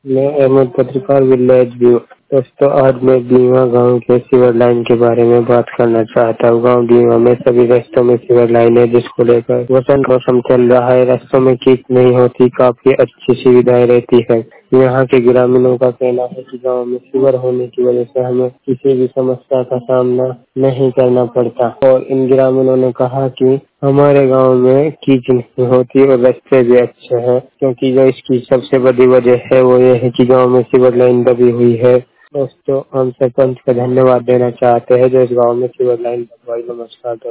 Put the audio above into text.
मैं अहमद पत्रकार village view. दोस्तों, आज मैं बीमा गांव के सीवर लाइन के बारे में बात करना चाहता हूँ। गांव बीमा में सभी रास्तों में सीवर लाइन है, जिसको लेकर वसंत मौसम चल रहा है। रास्तों में कीच नहीं होती, काफी अच्छी सुविधाएं रहती है। यहाँ के ग्रामीणों का कहना है कि गांव में सीवर होने की वजह से हमें किसी भी समस्या का सामना नहीं करना पड़ता। और इन ग्रामीणों ने कहा कि हमारे गांव में कीच नहीं होती और रास्ते भी अच्छे हैं, क्योंकि जो इसकी सबसे बड़ी वजह है वो ये है कि गांव में सीवर लाइन दबी हुई है। दोस्तों, हम सरपंच का धन्यवाद देना चाहते हैं जो इस गांव में सीवर लाइन लगवाई। नमस्कार दोस्तों।